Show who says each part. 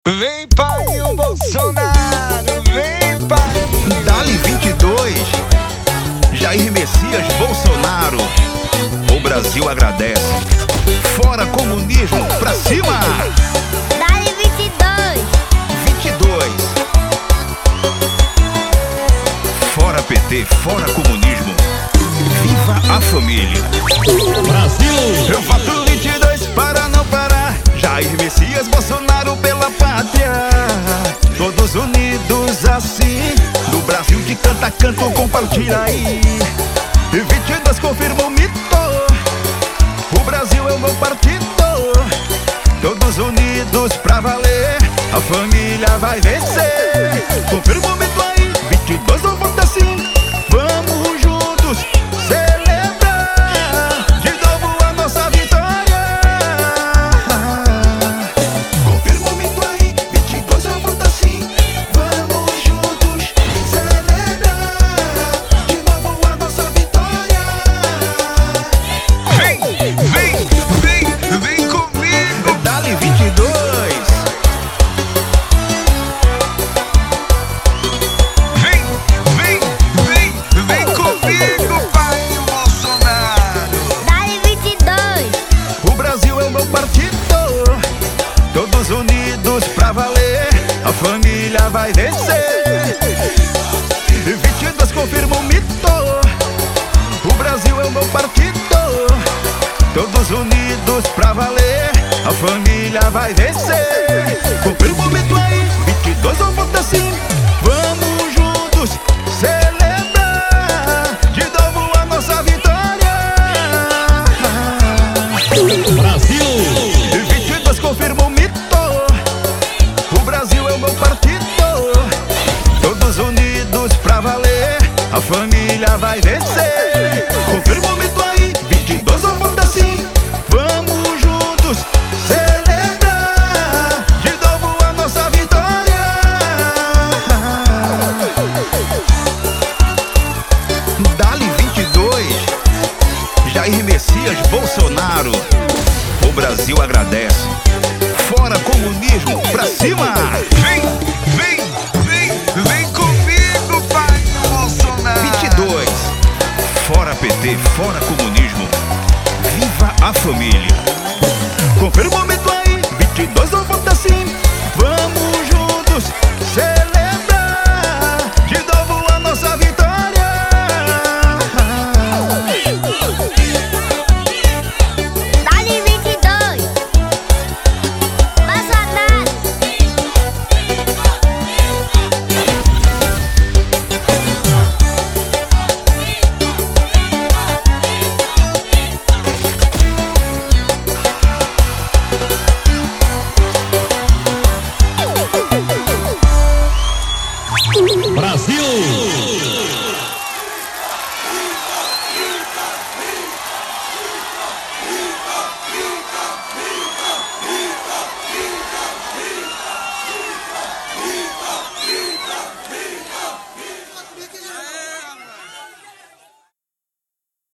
Speaker 1: Vem pai o Bolsonaro, vem pai.
Speaker 2: Dali 22, Jair Messias Bolsonaro. O Brasil agradece. Fora comunismo, pra cima.
Speaker 3: Dali 22.
Speaker 2: 22. Fora PT, fora comunismo. Viva a família.
Speaker 4: Brasil!
Speaker 2: Eu faço 22 para não parar. Jair Messias Bolsonaro pela pátria. Todos unidos assim. No Brasil de canta, canto, compartilha aí. E 22 confirma o mito. O Brasil é o meu partido. Todos unidos pra valer. A família vai vencer. Confirma o mito aí. 22 eu voto assim. Vamos juntos celebrar de novo a nossa vitória. Confirma o mito aí. 22 eu voto assim. Vamos juntos celebrar de novo a nossa vitória.
Speaker 1: Vem comigo.
Speaker 2: Dali 22.
Speaker 1: Vem comigo, pai o Bolsonaro.
Speaker 3: Dali 22.
Speaker 2: O Brasil é o meu partido. Todos unidos pra valer. A família vai vencer. E 22 confirma o mito. O Brasil é o meu partido. Todos unidos pra valer. A família vai vencer. Confirma o mito aí. 22 eu voto assim. Vamos juntos celebrar de novo a nossa vitória.
Speaker 4: Brasil!
Speaker 2: 22 confirma o mito. O Brasil é o meu partido. Todos unidos pra valer. A família vai vencer. Confirma o mito aí. 22 eu voto assim. Vamos juntos celebrar de novo a nossa vitória. Dali 22, Jair Messias Bolsonaro. O Brasil agradece. Fora comunismo, pra cima.
Speaker 1: Vem comigo, pai o Bolsonaro.
Speaker 2: 22, fora PT, fora comunismo. Viva a família. Confirma o mito aí. 22 eu voto assim. Vamos juntos celebrar de novo a nossa vitória.
Speaker 3: Dali 22. Bolsonaro.
Speaker 4: Brasil!